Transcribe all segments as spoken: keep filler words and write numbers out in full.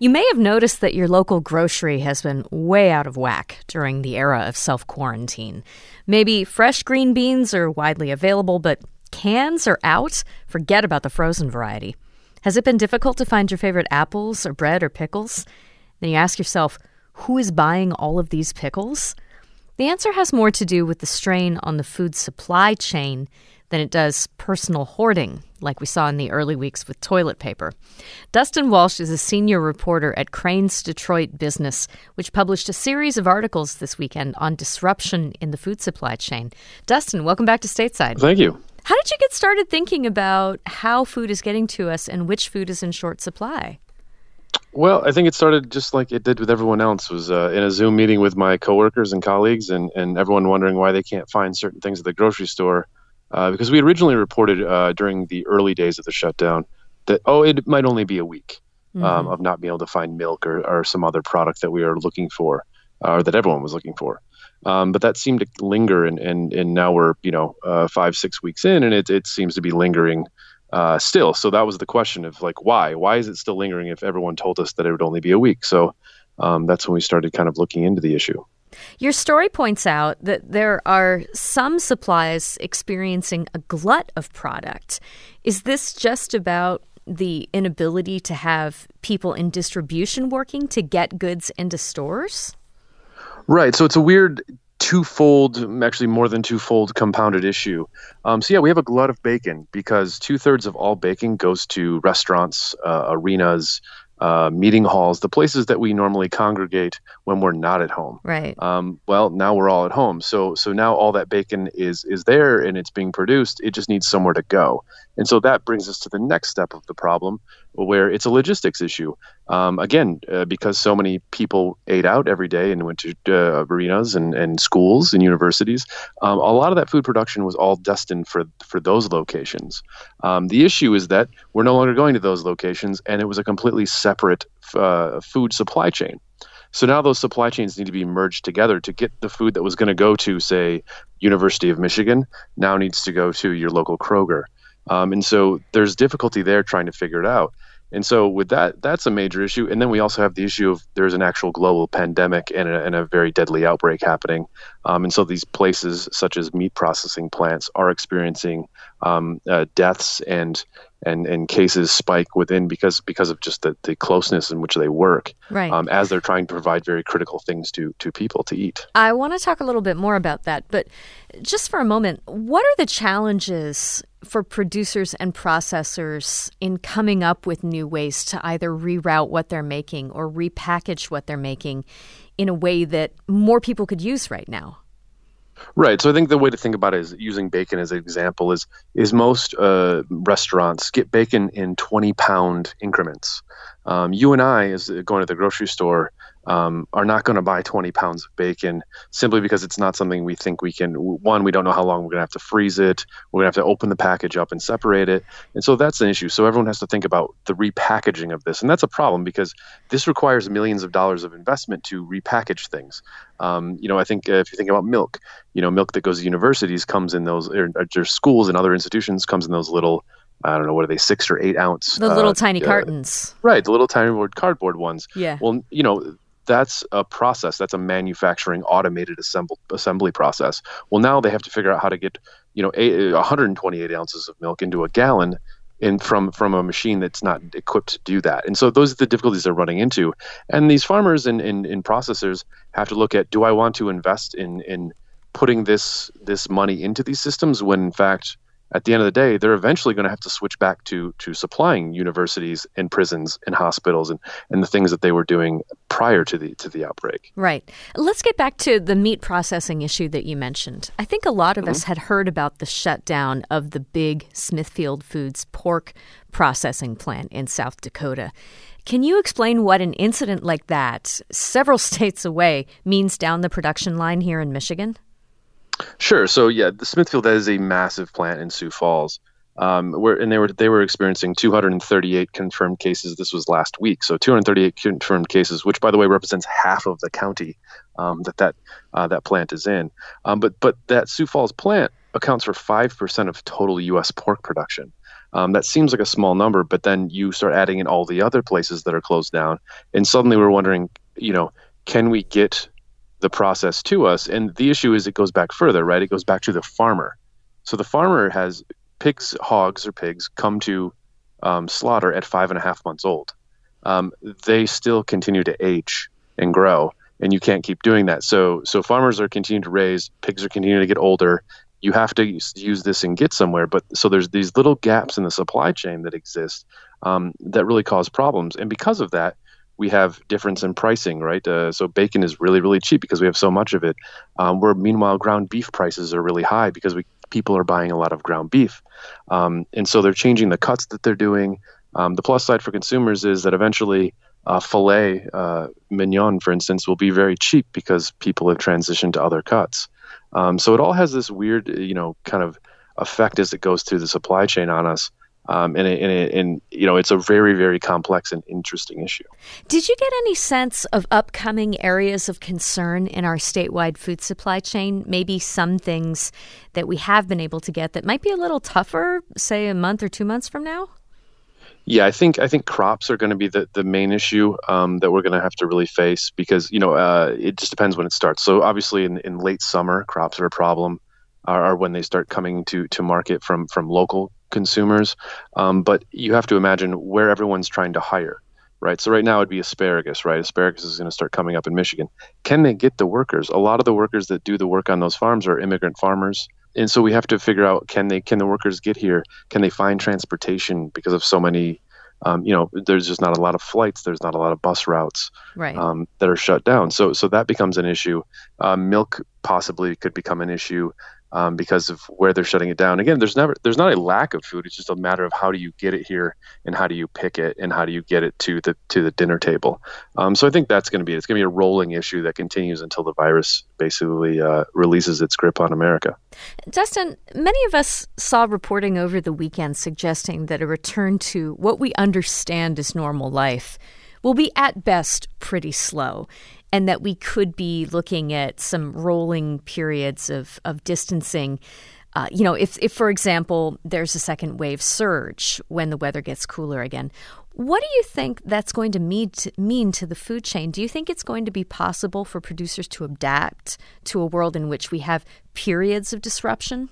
You may have noticed that your local grocery has been way out of whack during the era of self-quarantine. Maybe fresh green beans are widely available, but cans are out? Forget about the frozen variety. Has it been difficult to find your favorite apples or bread or pickles? Then you ask yourself, who is buying all of these pickles? The answer has more to do with the strain on the food supply chain than it does personal hoarding, like we saw in the early weeks with toilet paper. Dustin Walsh is a senior reporter at Crain's Detroit Business, which published a series of articles this weekend on disruption in the food supply chain. Dustin, welcome back to Stateside. Thank you. How did you get started thinking about how food is getting to us and which food is in short supply? Well, I think it started just like it did with everyone else, was uh, in a Zoom meeting with my coworkers and colleagues, and, and everyone wondering why they can't find certain things at the grocery store. Uh, because we originally reported uh, during the early days of the shutdown that, oh, it might only be a week mm-hmm. um, of not being able to find milk or, or some other product that we are looking for, uh, or that everyone was looking for. Um, but that seemed to linger, and, and, and now we're, you know, uh, five, six weeks in, and it, it seems to be lingering uh, still. So that was the question of, like, why? Why is it still lingering if everyone told us that it would only be a week? So um, that's when we started kind of looking into the issue. Your story points out that there are some supplies experiencing a glut of product. Is this just about the inability to have people in distribution working to get goods into stores? Right. So it's a weird twofold, actually more than twofold compounded issue. Um, so yeah, we have a glut of bacon because two thirds of all bacon goes to restaurants, uh, arenas, Uh, meeting halls, the places that we normally congregate when we're not at home. Right. Um, well, now we're all at home. So so now all that bacon is is there and it's being produced. It just needs somewhere to go. And so that brings us to the next step of the problem, where it's a logistics issue. Um, again, uh, because so many people ate out every day and went to uh, arenas and, and schools and universities, um, a lot of that food production was all destined for, for those locations. Um, the issue is that we're no longer going to those locations, and it was a completely separate uh, food supply chain. So now those supply chains need to be merged together to get the food that was going to go to, say, University of Michigan, now needs to go to your local Kroger. Um, and so there's difficulty there trying to figure it out. And so with that, that's a major issue. And then we also have the issue of there's an actual global pandemic and a, and a very deadly outbreak happening. Um, and so these places, such as meat processing plants, are experiencing um, uh, deaths and and and cases spike within because because of just the, the closeness in which they work, right. um, as they're trying to provide very critical things to to people to eat. I want to talk a little bit more about that, but just for a moment, what are the challenges for producers and processors in coming up with new ways to either reroute what they're making or repackage what they're making in a way that more people could use right now? Right. So I think the way to think about it is using bacon as an example is is most uh, restaurants get bacon in twenty pound increments. Um, you and I, as going to the grocery store, um, are not going to buy twenty pounds of bacon simply because it's not something we think we can. One, we don't know how long we're going to have to freeze it. We're going to have to open the package up and separate it. And so that's an issue. So everyone has to think about the repackaging of this. And that's a problem because this requires millions of dollars of investment to repackage things. Um, you know, I think uh, if you think about milk, you know, milk that goes to universities comes in those, or, or schools and other institutions comes in those little, I don't know, what are they, six or eight ounce? The little uh, tiny uh, cartons. Right, the little tiny cardboard ones. Yeah. Well, you know, that's a process. That's a manufacturing automated assemble, assembly process. Well, now they have to figure out how to get, you know, eight, one hundred twenty-eight ounces of milk into a gallon in from from a machine that's not equipped to do that. And so those are the difficulties they're running into. And these farmers and, and, and processors have to look at, do I want to invest in in putting this this money into these systems when, in fact, at the end of the day, they're eventually going to have to switch back to to supplying universities and prisons and hospitals and, and the things that they were doing prior to the to the outbreak. Right. Let's get back to the meat processing issue that you mentioned. I think a lot of mm-hmm. us had heard about the shutdown of the big Smithfield Foods pork processing plant in South Dakota. Can you explain what an incident like that, several states away, means down the production line here in Michigan? Sure. So yeah, the Smithfield is a massive plant in Sioux Falls, um, where and they were they were experiencing two hundred thirty-eight confirmed cases. This was last week, so two hundred thirty-eight confirmed cases, which by the way represents half of the county um, that that uh, that plant is in. Um, but but that Sioux Falls plant accounts for five percent of total U S pork production. Um, that seems like a small number, but then you start adding in all the other places that are closed down, and suddenly we're wondering, you know, can we get the process to us? And the issue is it goes back further, right? It goes back to the farmer. So the farmer has pigs, hogs or pigs come to um, slaughter at five and a half months old. Um, they still continue to age and grow, and you can't keep doing that. So, so farmers are continuing to raise, pigs are continuing to get older. You have to use, use this and get somewhere. But so there's these little gaps in the supply chain that exist um, that really cause problems. And because of that, we have difference in pricing, right? Uh, so bacon is really, really cheap because we have so much of it. Um, where meanwhile, ground beef prices are really high because we people are buying a lot of ground beef. Um, and so they're changing the cuts that they're doing. Um, the plus side for consumers is that eventually uh, filet uh, mignon, for instance, will be very cheap because people have transitioned to other cuts. Um, so it all has this weird, you know, kind of effect as it goes through the supply chain on us. Um, and, it, and, it, and, you know, it's a very, very complex and interesting issue. Did you get any sense of upcoming areas of concern in our statewide food supply chain? Maybe some things that we have been able to get that might be a little tougher, say a month or two months from now? Yeah, I think I think crops are going to be the, the main issue um, that we're going to have to really face because, you know, uh, it just depends when it starts. So obviously in, in late summer, crops are a problem, are, are when they start coming to, to market from, from local consumers. Um, but you have to imagine where everyone's trying to hire, right? So right now it'd be asparagus, right? Asparagus is going to start coming up in Michigan. Can they get the workers? A lot of the workers that do the work on those farms are immigrant farmers. And so we have to figure out, can they, can the workers get here? Can they find transportation because of so many, um, you know, there's just not a lot of flights. There's not a lot of bus routes right. um, that are shut down. So, so that becomes an issue. Uh, milk possibly could become an issue um, because of where they're shutting it down. Again, there's never, there's not a lack of food. It's just a matter of how do you get it here and how do you pick it and how do you get it to the, to the dinner table. Um, so I think that's going to be, it's going to be a rolling issue that continues until the virus basically uh, releases its grip on America. Dustin, many of us saw reporting over the weekend suggesting that a return to what we understand as normal life will be at best pretty slow, and that we could be looking at some rolling periods of, of distancing. Uh, you know, if, if, for example, there's a second wave surge when the weather gets cooler again, what do you think that's going to mean to, mean to the food chain? Do you think it's going to be possible for producers to adapt to a world in which we have periods of disruption?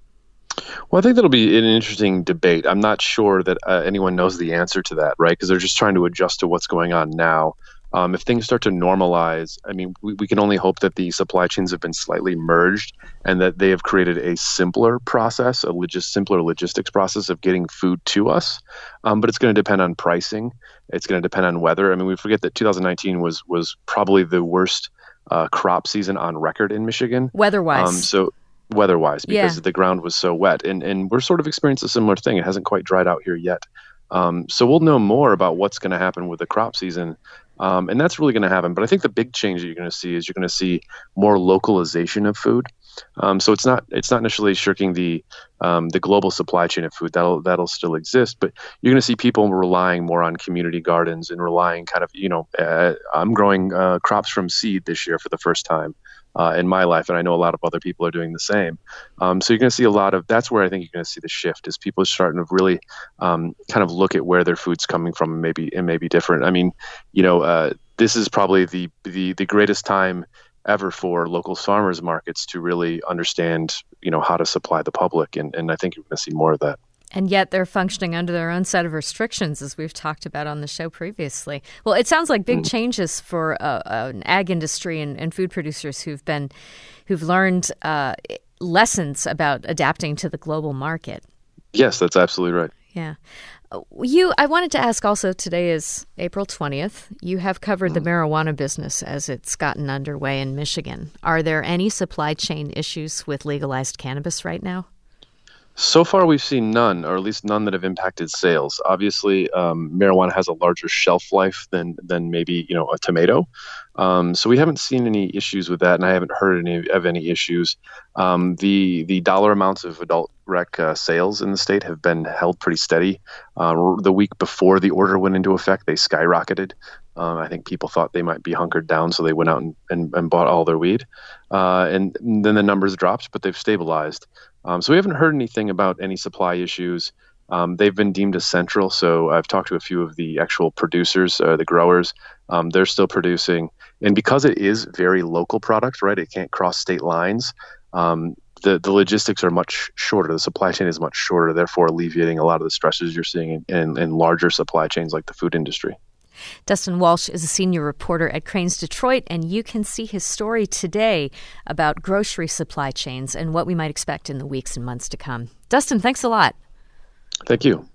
Well, I think that'll be an interesting debate. I'm not sure that uh, anyone knows the answer to that, right? Because they're just trying to adjust to what's going on now. Um, if things start to normalize, I mean, we, we can only hope that the supply chains have been slightly merged and that they have created a simpler process, a logis- simpler logistics process of getting food to us. Um, but it's going to depend on pricing. It's going to depend on weather. I mean, we forget that two thousand nineteen was was probably the worst uh, crop season on record in Michigan. Weather-wise. Um, so weather-wise, because yeah. the ground was so wet. And, and we're sort of experiencing a similar thing. It hasn't quite dried out here yet. Um, so we'll know more about what's going to happen with the crop season. Um, and that's really going to happen. But I think the big change that you're going to see is you're going to see more localization of food. Um, so it's not it's not necessarily shirking the um, the global supply chain of food. That'll that'll still exist. But you're going to see people relying more on community gardens and relying kind of, you know, uh, I'm growing uh, crops from seed this year for the first time uh, in my life. And I know a lot of other people are doing the same. Um, so you're going to see a lot of, that's where I think you're going to see the shift is people are starting to really um, kind of look at where their food's coming from and maybe, and maybe different. I mean, you know, uh, this is probably the, the, the greatest time ever for local farmers markets to really understand, you know, how to supply the public. And, and I think you're going to see more of that. And yet they're functioning under their own set of restrictions, as we've talked about on the show previously. Well, it sounds like big mm. changes for uh, an ag industry and, and food producers who've been, who've learned uh, lessons about adapting to the global market. Yes, that's absolutely right. Yeah. You, I wanted to ask also, today is April twentieth. You have covered mm. the marijuana business as it's gotten underway in Michigan. Are there any supply chain issues with legalized cannabis right now? So far, we've seen none, or at least none that have impacted sales. Obviously, um, marijuana has a larger shelf life than than maybe, you know, a tomato. Um, so we haven't seen any issues with that, and I haven't heard any of any issues. Um, the the dollar amounts of adult rec uh, sales in the state have been held pretty steady. Uh, the week before the order went into effect, they skyrocketed. Um, I think people thought they might be hunkered down, so they went out and, and, and bought all their weed. Uh, and then the numbers dropped, but they've stabilized. Um, so we haven't heard anything about any supply issues. Um, they've been deemed essential. So I've talked to a few of the actual producers, uh, the growers. Um, they're still producing. And because it is very local product, right, it can't cross state lines, um, the, the logistics are much shorter. The supply chain is much shorter, therefore alleviating a lot of the stresses you're seeing in, in, in larger supply chains like the food industry. Dustin Walsh is a senior reporter at Crain's Detroit, and you can see his story today about grocery supply chains and what we might expect in the weeks and months to come. Dustin, thanks a lot. Thank you.